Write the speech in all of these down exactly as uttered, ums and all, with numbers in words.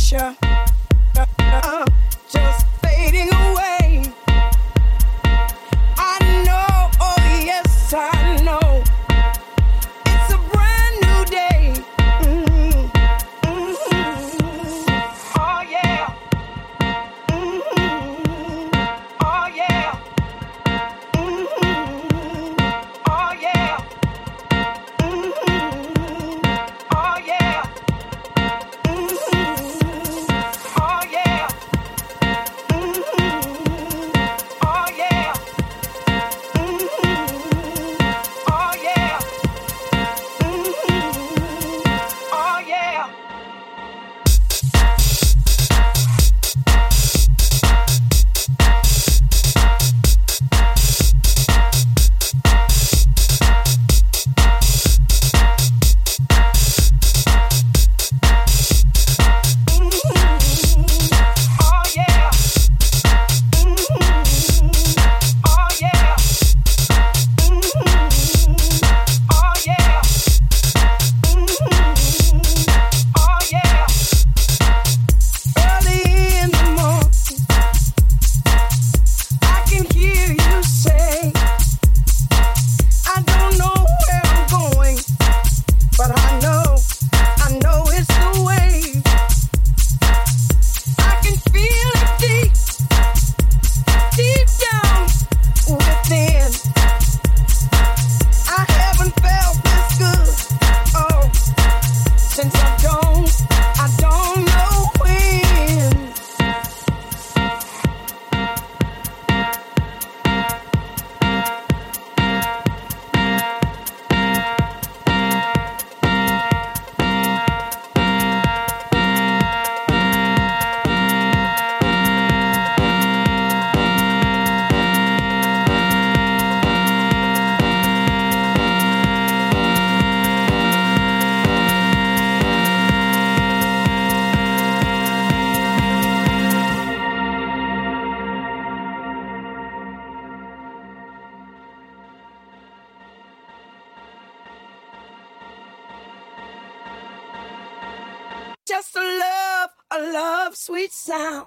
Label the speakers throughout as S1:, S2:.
S1: just a love, a love, sweet sound.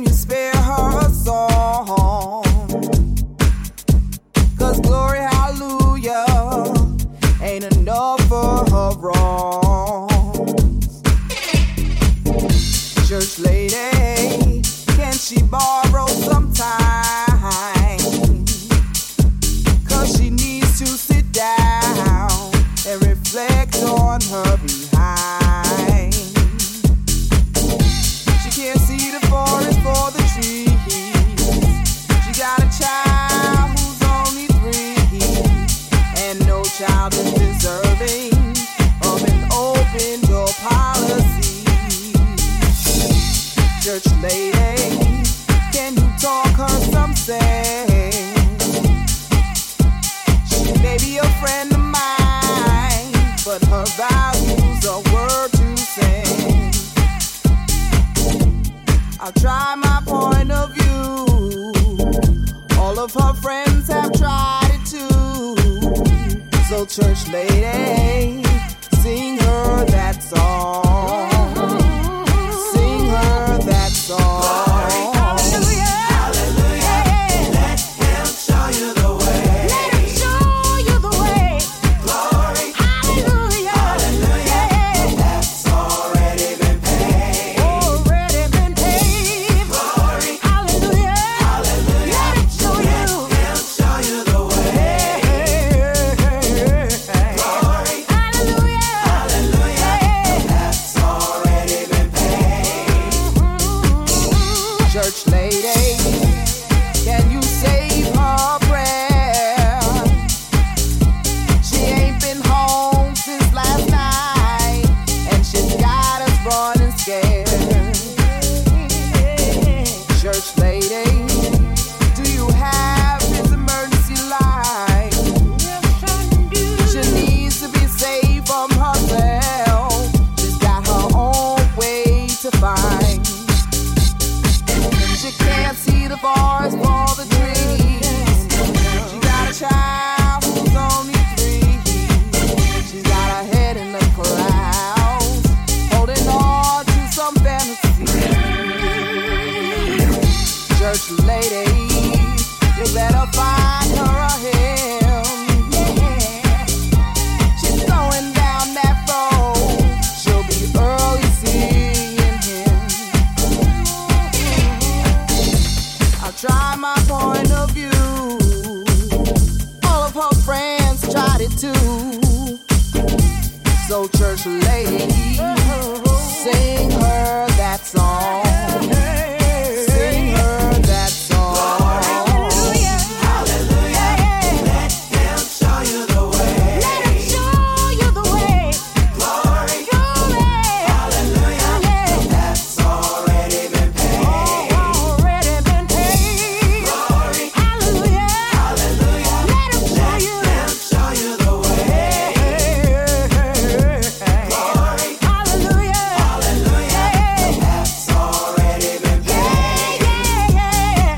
S1: Can you spare her a song? 'Cause glory, hallelujah, ain't enough for her wrongs. Church lady, can she borrow some time? 'Cause she needs to sit down and reflect on her behind. She can't see the forest for the trees. She got a child who's only three, and no child is deserving of an open door policy. Church lady, can you talk her some sense? She may be a friend of mine, but her values are word to send. I'll try my point of view. All of her friends have tried it too. So church lady, sing her that song. Sing her that song. Glory, hallelujah, hallelujah. Yeah. Let him show you the way. Let him show you the way. Glory, hallelujah, hallelujah. Yeah. That's already been paid. Already been paid. Glory, hallelujah, hallelujah. Let him show you. Let him show you the way. Glory, hallelujah, hallelujah. Yeah. That's already been paid. Church lady, can you save her prayer? She ain't been home since last night, and she's got us running scared. Church lady, do you have his emergency light? She needs to be saved from herself. She's got her own way to find. She can't see the forest for the trees. She got a child who's only three. She's got her head in the clouds, holding on to some fantasy. Church lady, you better find her a hymn. She's going down that road. She'll be early seeing him. I'll try my point of view. All of her friends tried it too. So church lady, sing her that song. Sing her that song. Hallelujah, hallelujah. Let him show you the way. Let him show you the way. Glory, glory, hallelujah. That's already been paid. Already been paid. Glory, hallelujah, hallelujah. Let him show you. Let him show you the way. Glory, hallelujah, hallelujah. That's already been paid. Yeah, yeah, yeah.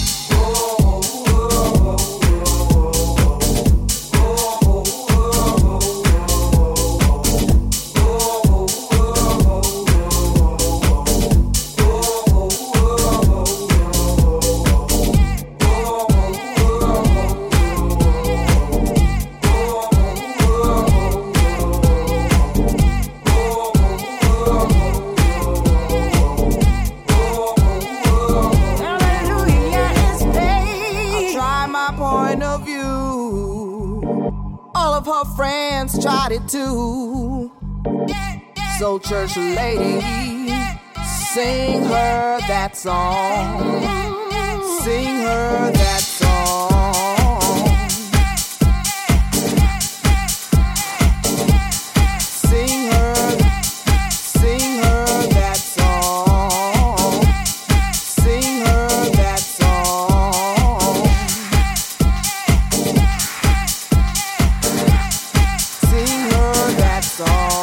S1: Hallelujah is paid. I'll try my point of view. All of her friends tried it too. So church lady, sing her that song. Sing her that song. Sing her, sing her that song. Sing her that song. Sing her that song.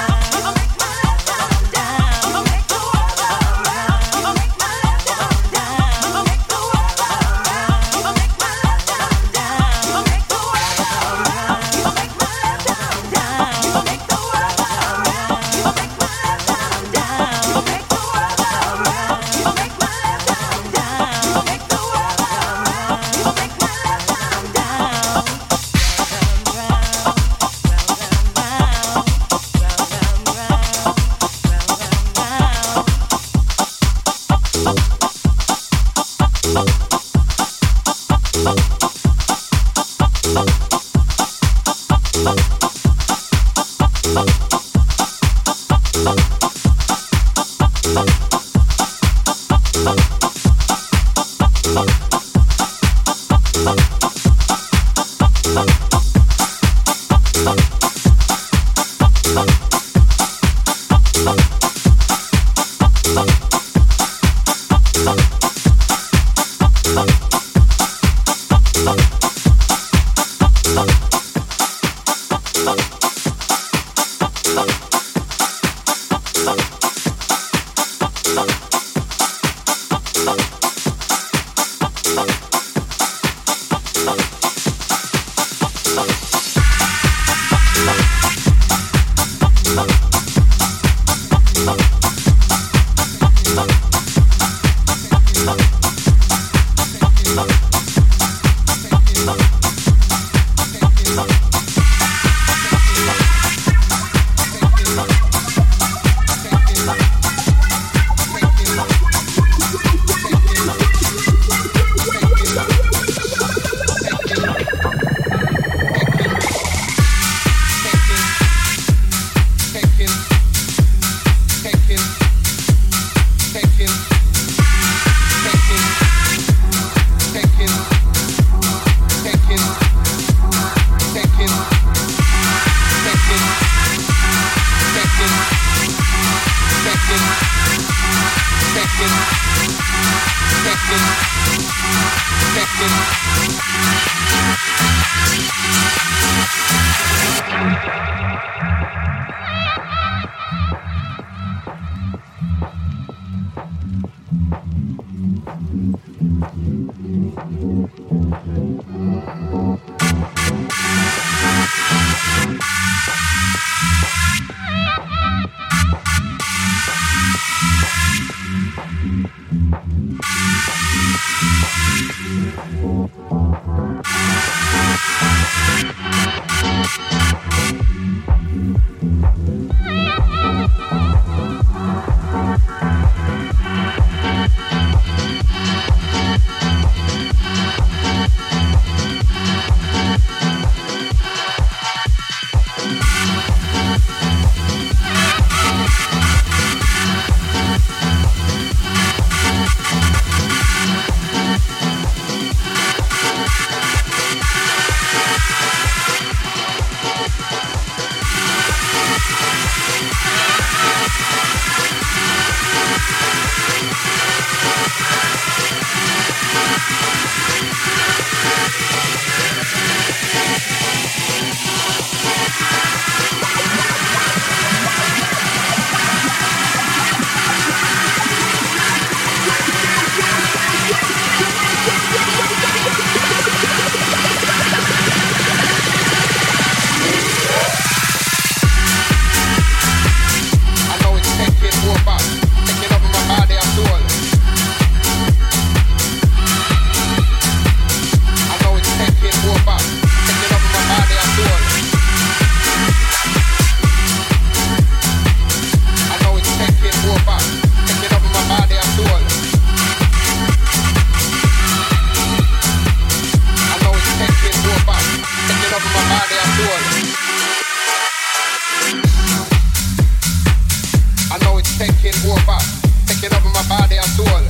S2: taking over, taking over my body and soul.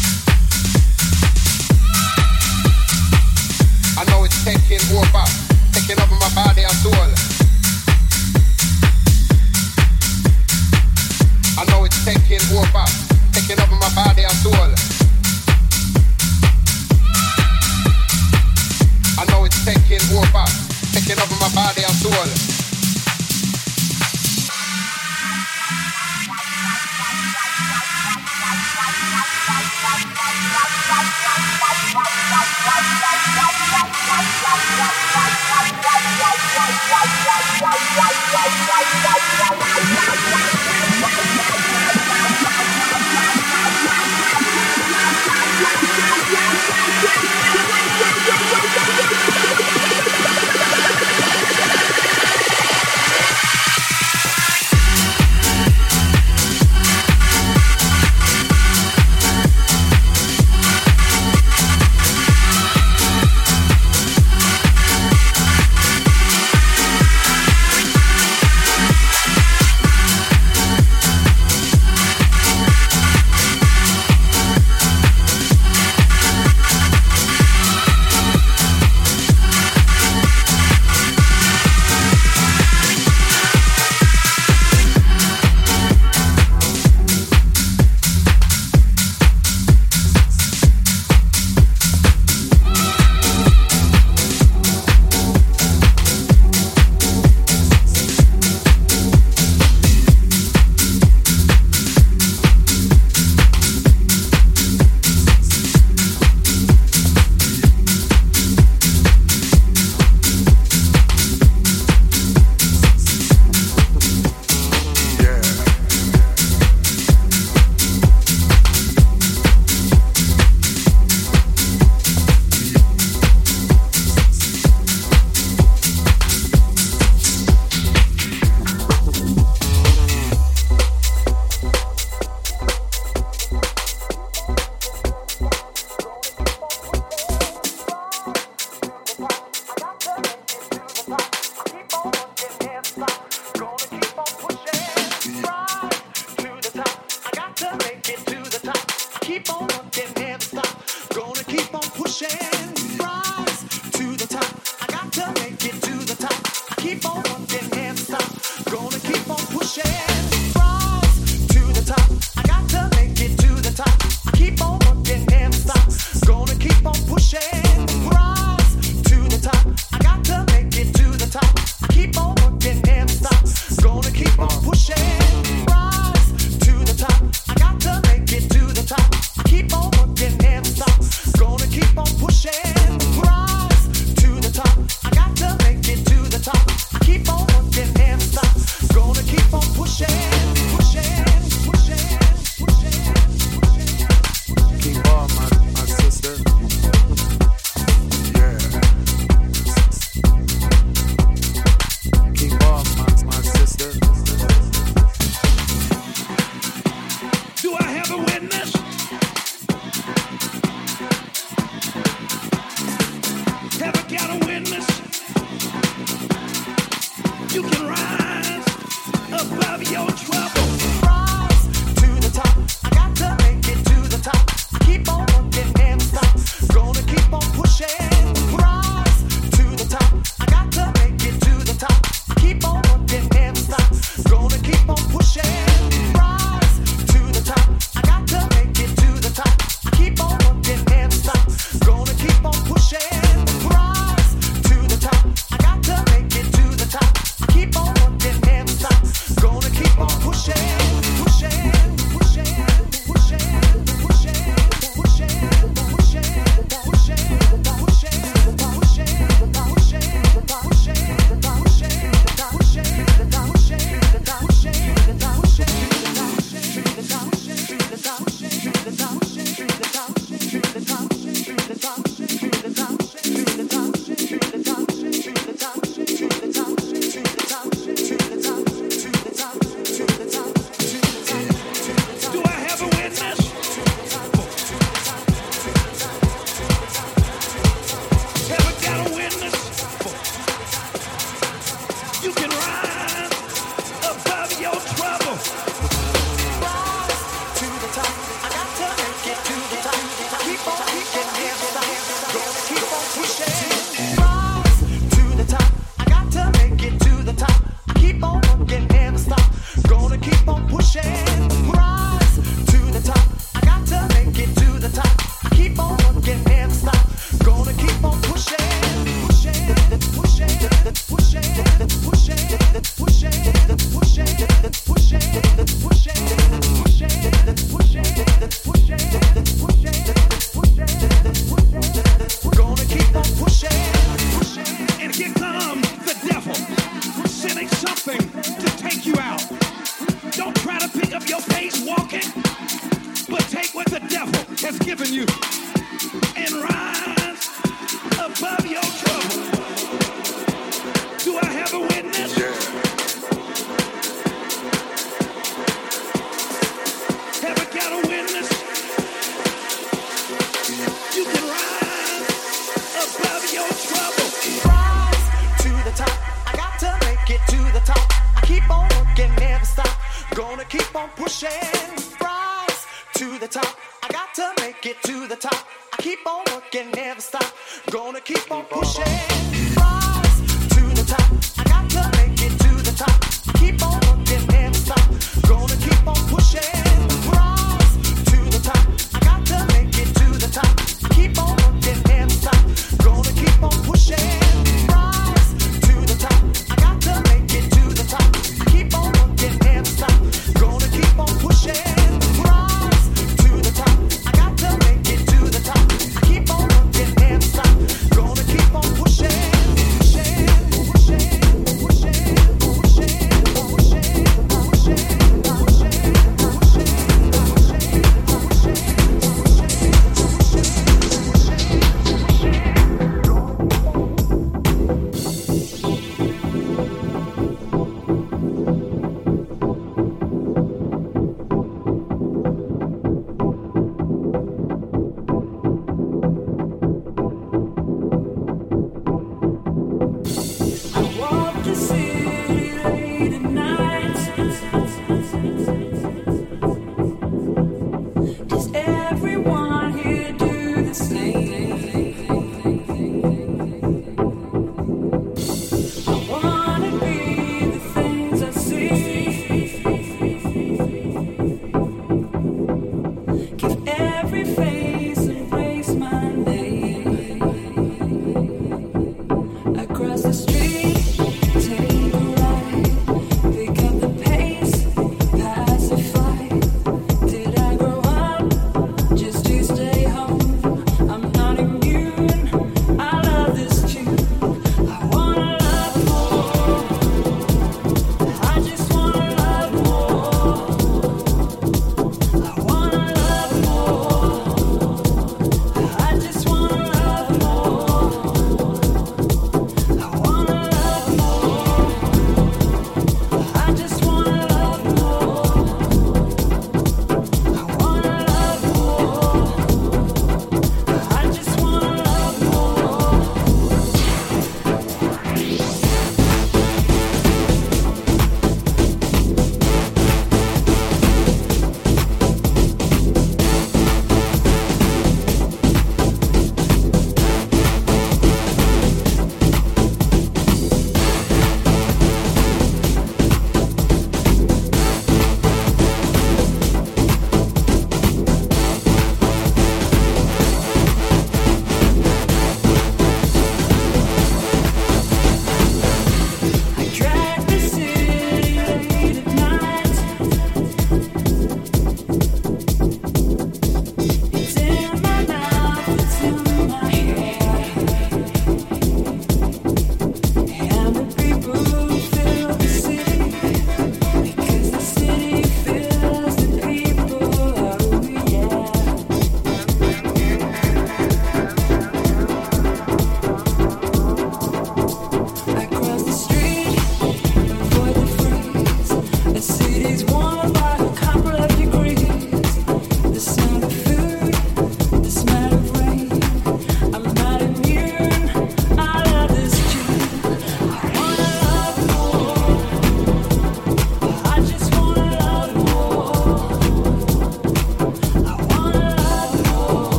S2: I know it's taking over, taking over my body and soul. I know it's taking over, taking over my body and soul. I know it's taking over, taking over my body and soul.
S3: Gonna keep on pushing, rise to the top. I got to
S4: given you and rise above your trouble. Do I have a witness?
S2: Yeah.
S4: Have I got a witness? You can rise above your trouble.
S1: Rise to the top. I got to make it to the top. I keep on working, never stop. Gonna keep on pushing. Rise to the top. I got to make it to the top. I keep on working, never stop. Gonna keep on pushing. Rise to the top. I got to make it to the top. I keep on working, never stop. Gonna keep on pushing. Rise to the top. I got to make it to the top. I keep on working, never stop. Gonna keep on pushing. Rise to the top. I got to make it to the top. I keep on working, never stop. Gonna keep on pushing. Rise to the top. I got to make it to the top. I keep on working, never stop. Gonna keep on pushing. Pushing, pushing, pushing, pushing, pushing, pushing, pushing, pushing.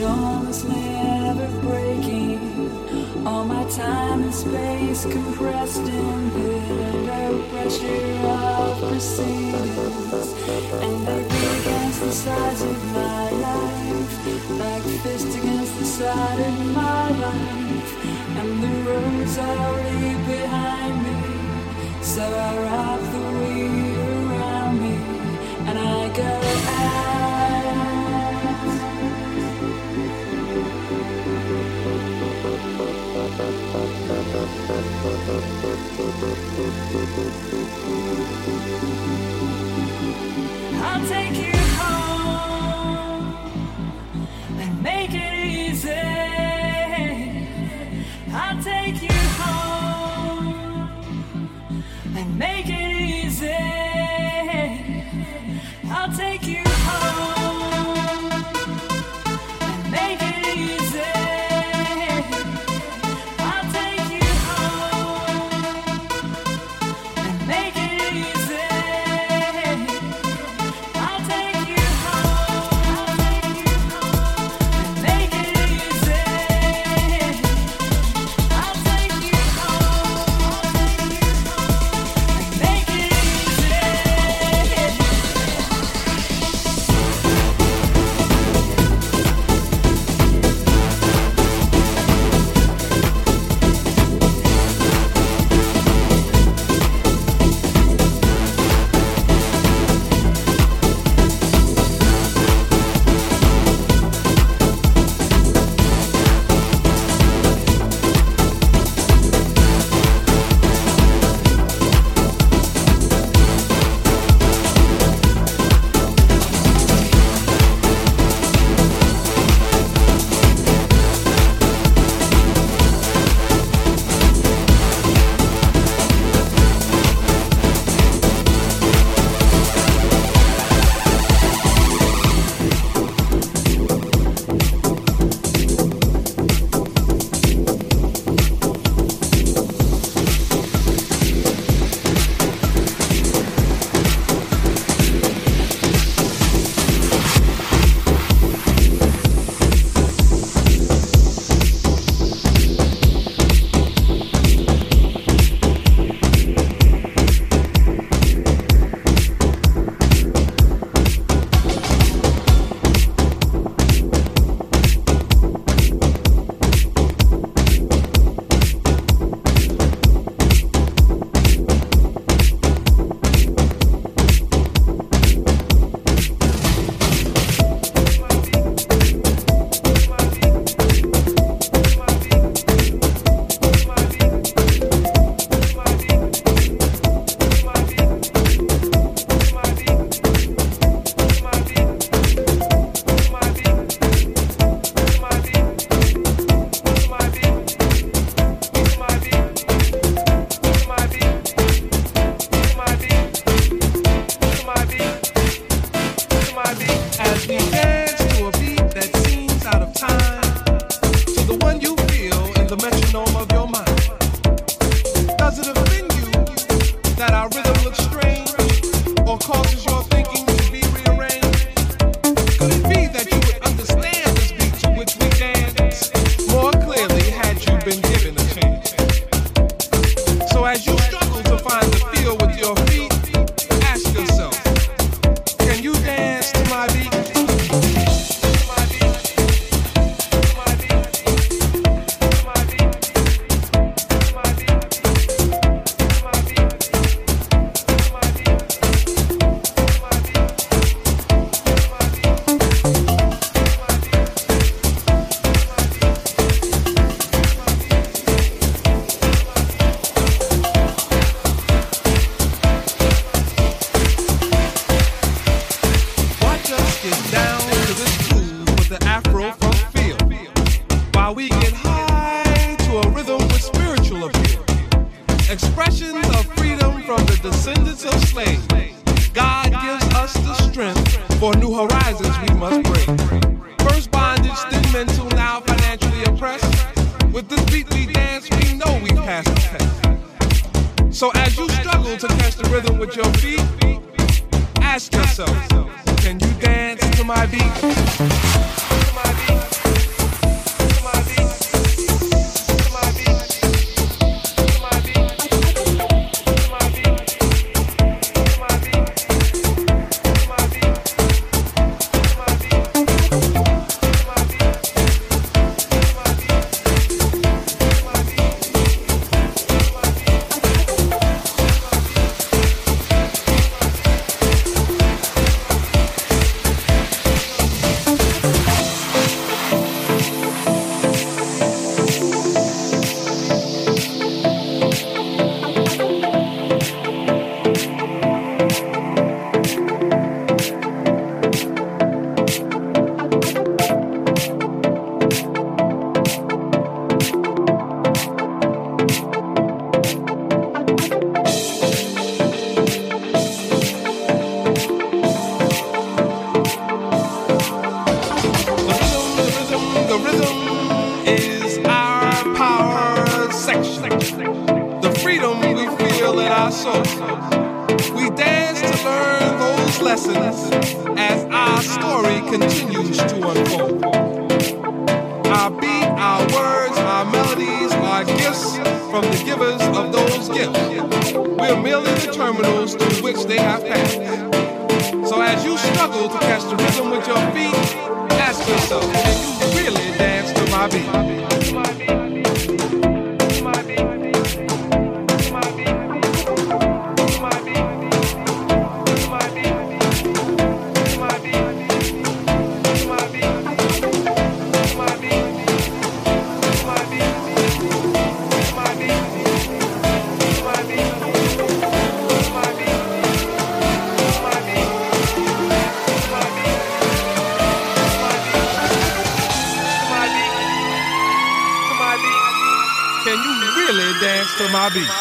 S3: storm is never breaking. All my time and space compressed in bitter pressure of proceedings, and they beat against the sides of my life, like a fist against the side of my life. And the roads are leave behind me, so I wrap the weight around me, and I go out. I'll take you home and make it easy. I'll take you home and make it easy. I'll take you home and make it easy. I'll take you home and make it easy. I'll take you home. I'll take you home and make it easy. I'll take you home. I'll take you home and make it easy.
S5: So as you struggle to catch the rhythm with your feet, ask yourself, can you dance to my beat? To my beat. is our power section. The freedom we feel in our soul. We dance to learn those lessons as our story continues to unfold. Our beat, our words, our melodies are gifts from the givers of those gifts. We're merely the terminals through which they have passed. So as you struggle to catch the rhythm with your feet, ask yourself, can you really dance to my beat? Dance to my beat.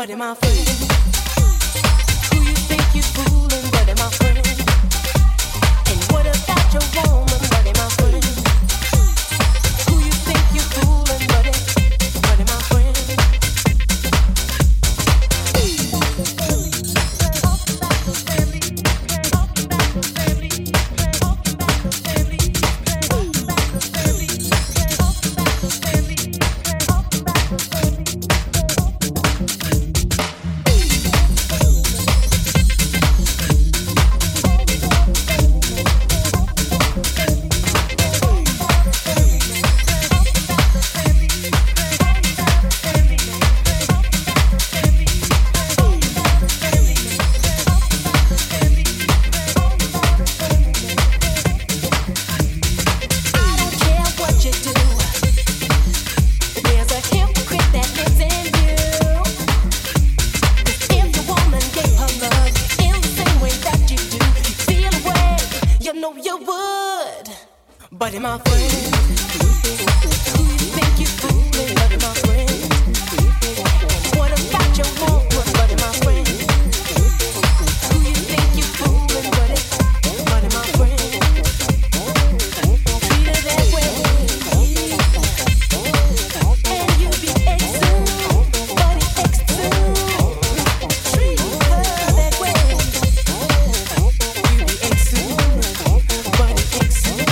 S3: buddy, my friend. Who you think you're fooling, buddy, my friend? And what about your woman, buddy, my friend? Who you think you're fooling, buddy, buddy, my friend? Buddy, my friend, who you think you fooling, buddy, my friend? What about your woman, buddy, my friend? Who you think you fooling, buddy, buddy, my friend? Treat her that way, and you be exhumed, buddy, exhumed. Treat her that way, you be exhumed, buddy, exhumed.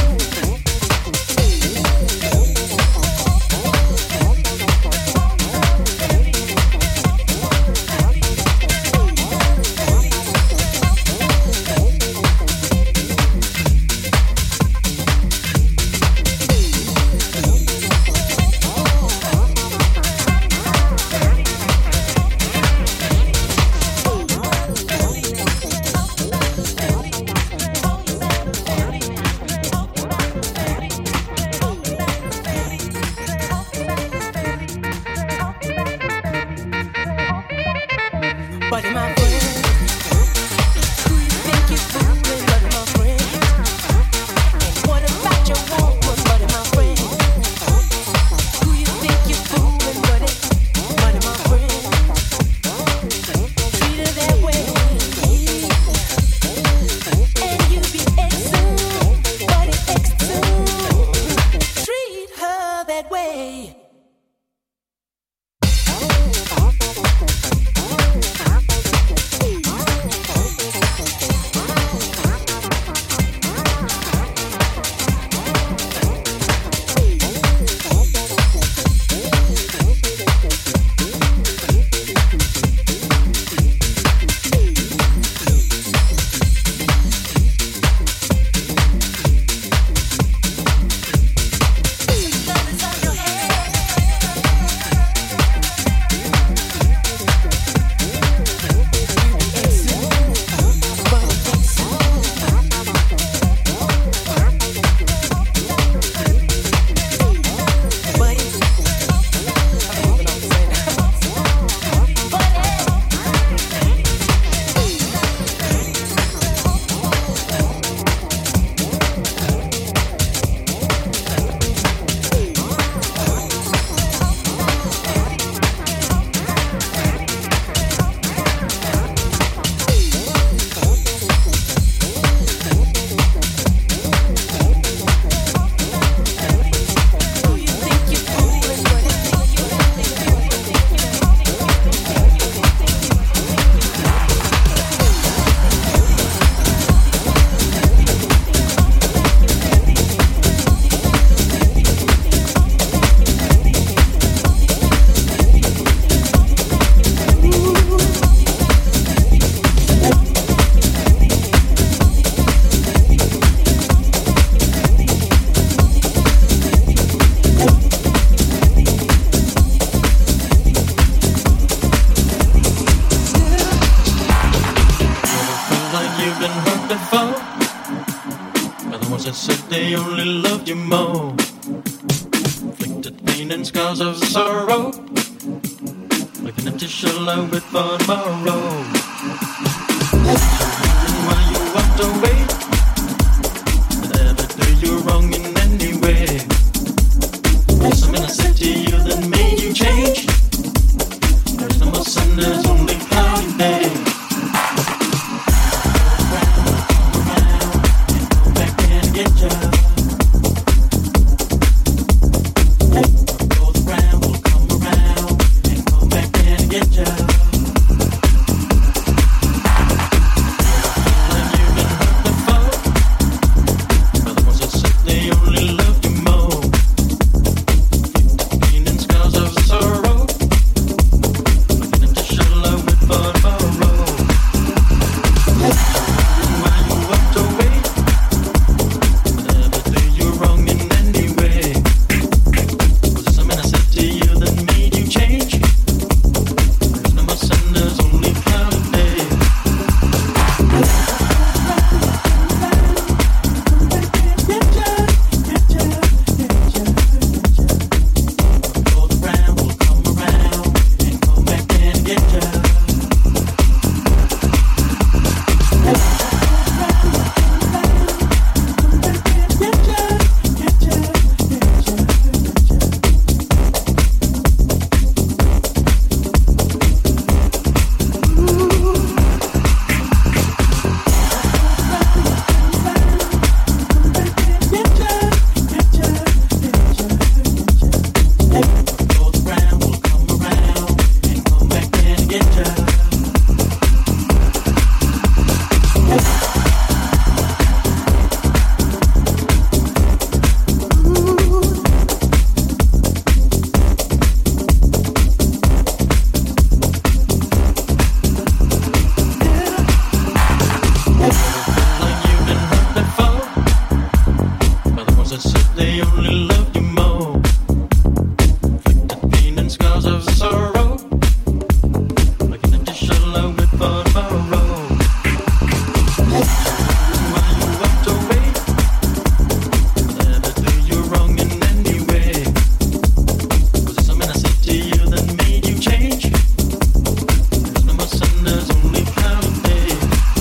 S3: Buddy, my friend, who you think you fooling, buddy, my friend? And what about your woman, buddy, my friend? Who you think you fooling, buddy, buddy, my friend? Treat her that way, and you be exhumed, buddy, exhumed. Treat her that way.
S6: They only loved you more. Inflicted pain and scars of sorrow, like an empty shell I wait for tomorrow. And while you walked away, did I ever do you wrong in any way? There's something I said to you that made you change. There's no more sun, there's they only love you more. Inflicted pain and scars of sorrow, like an empty shell with tomorrow. While you walked away, did I do you wrong in any way? Was it something I said to you that made you change? There's no more sun, there's only cloudy day.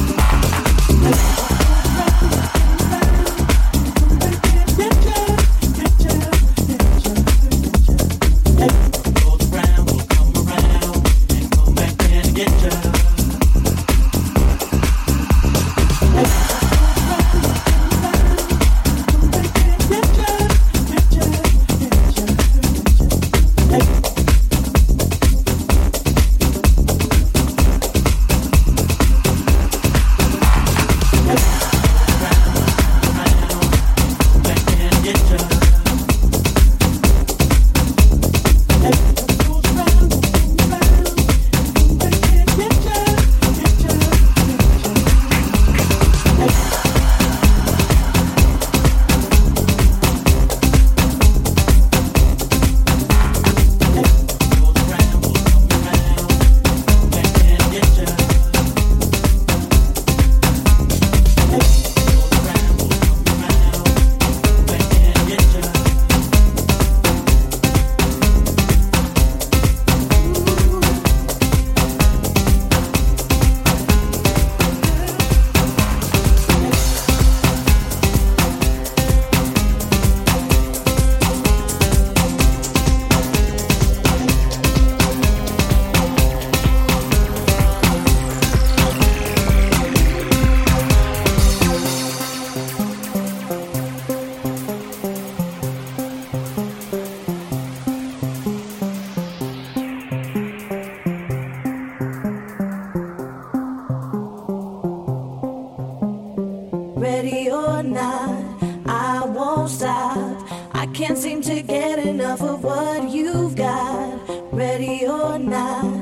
S3: Ready or not, I won't stop. I can't seem to get enough of what you've got. Ready or not,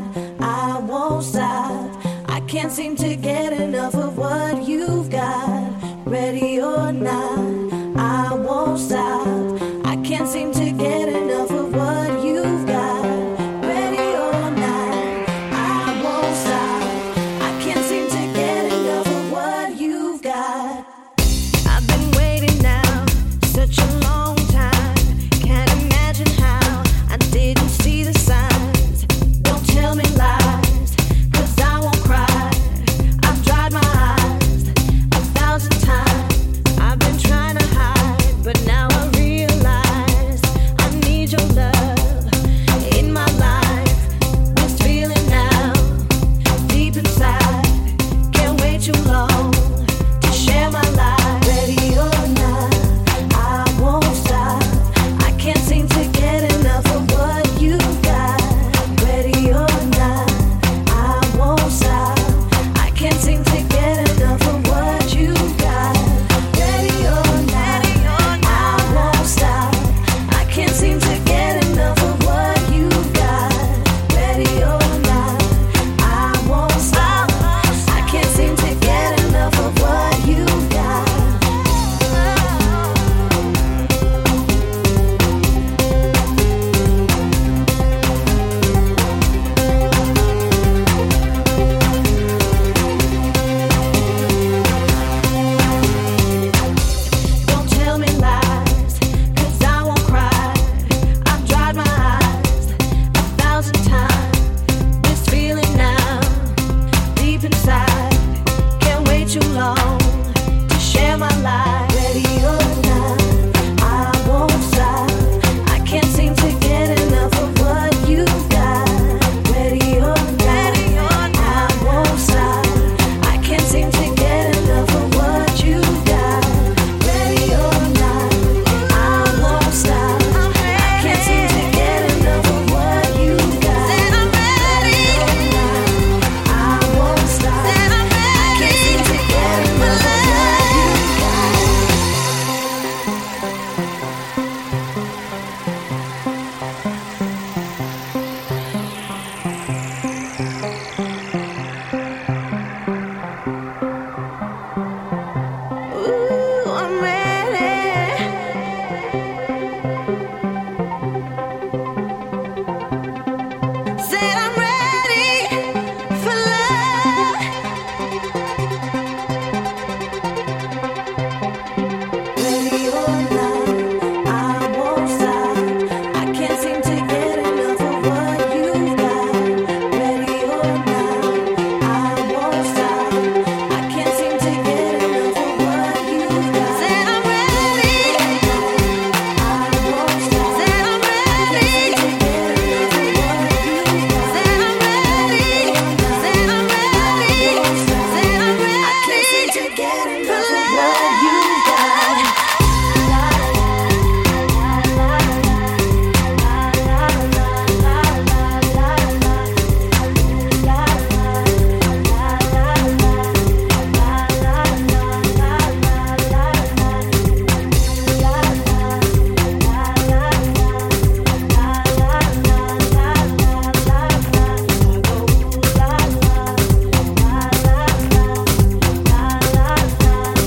S3: I won't stop. I can't seem to get enough of what you've got. Ready or not, I won't stop. I can't seem to get enough of what you've got. Ready or not, I won't stop. I can't seem to get enough of what you've got. I've been waiting now such a long time. Can't imagine how I didn't see the signs. Don't tell me lies, 'cause I won't cry. I've dried my eyes a thousand times. I've been trying la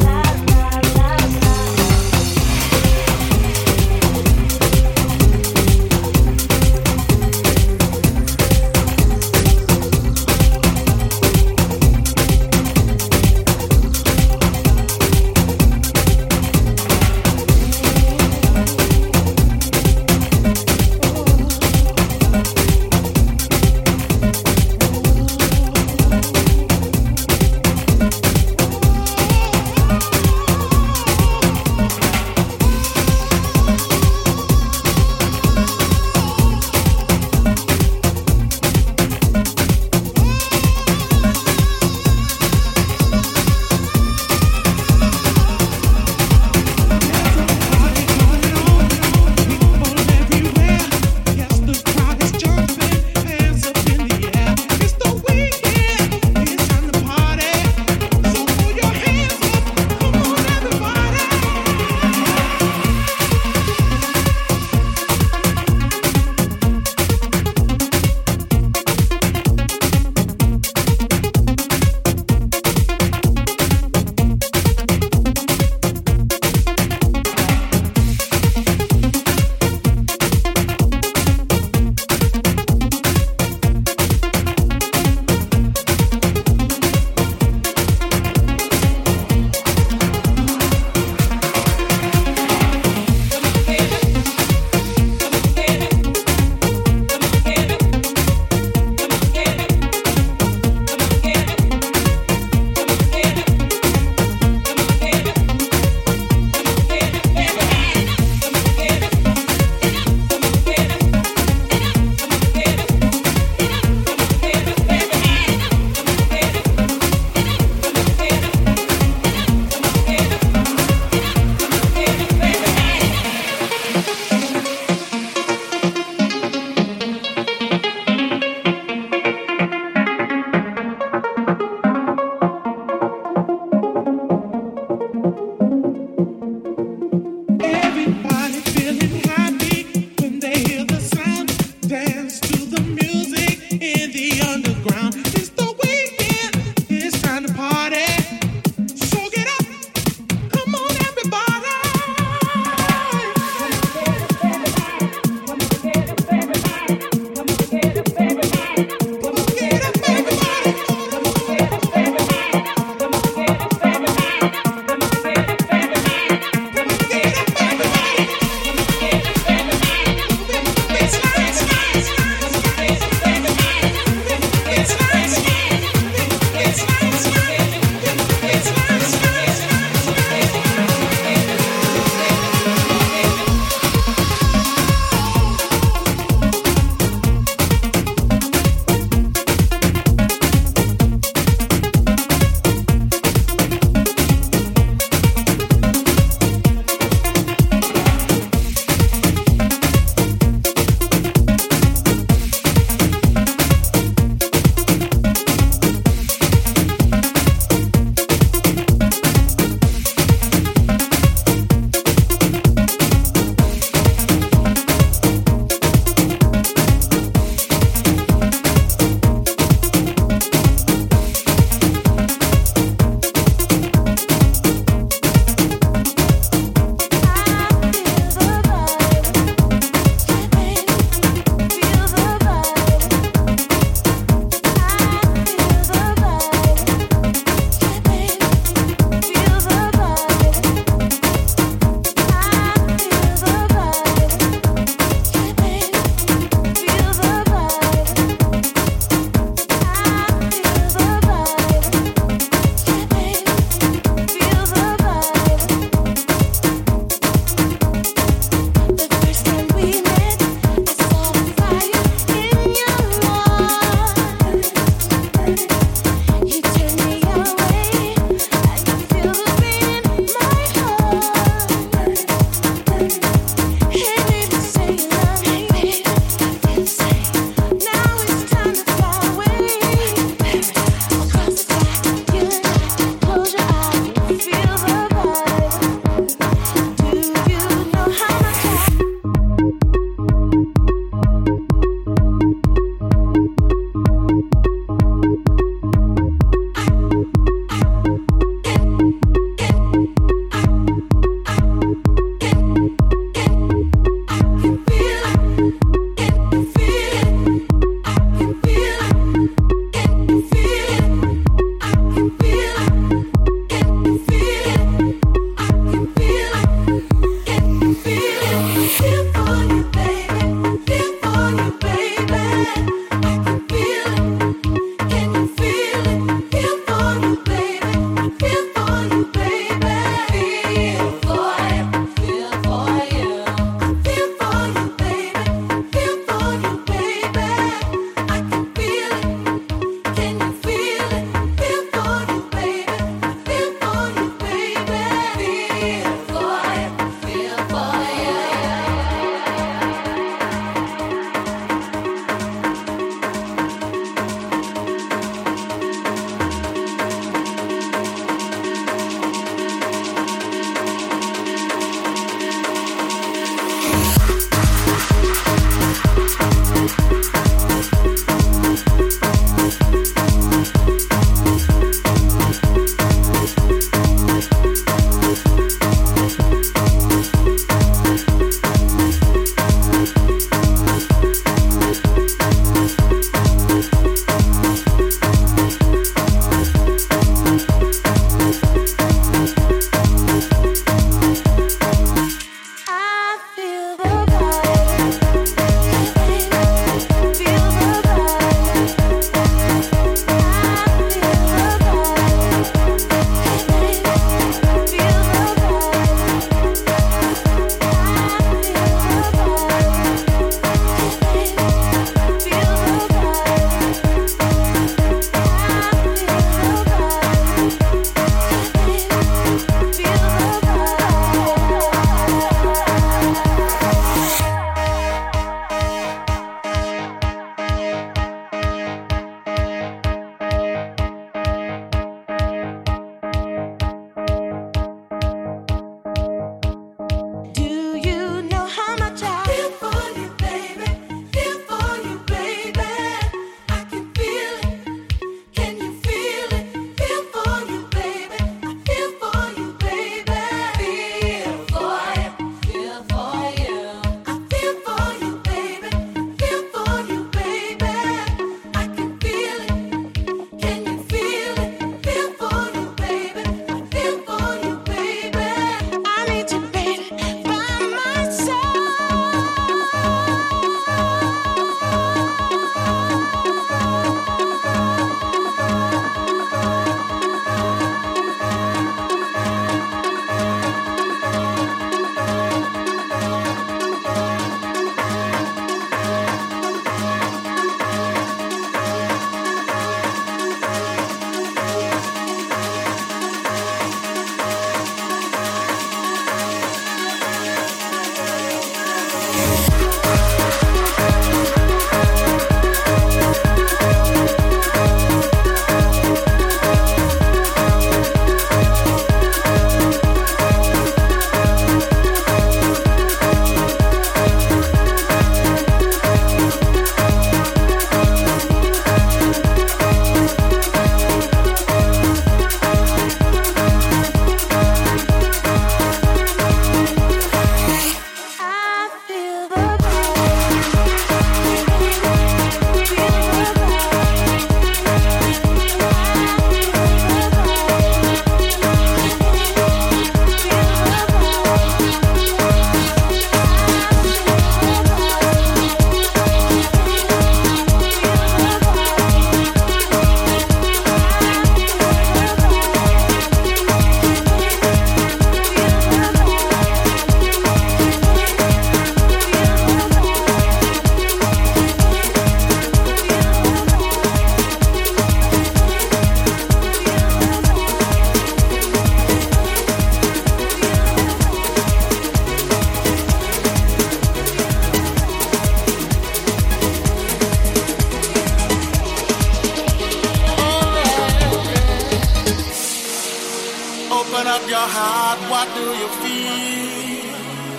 S7: Open up your heart, what do you feel?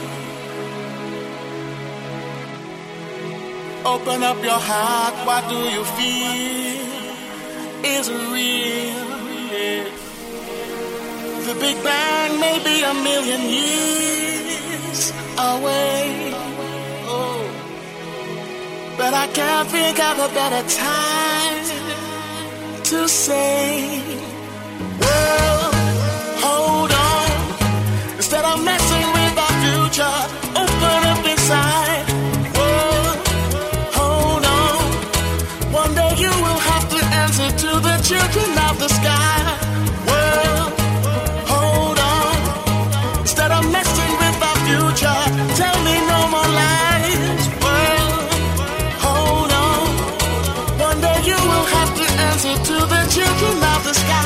S7: Open up your heart, what do you feel? Is it real? Yeah. The Big Bang may be a million years away. Oh, but I can't think of a better time to say, well, hold on. Instead of messing with our future, open up inside. Well, hold on. One day you will have to answer to the children of the sky. Well, hold on. Instead of messing with our future, tell me no more lies. Well, hold on. One day you will have to answer to the children of the sky.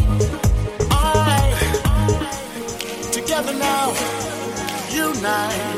S7: Now, unite.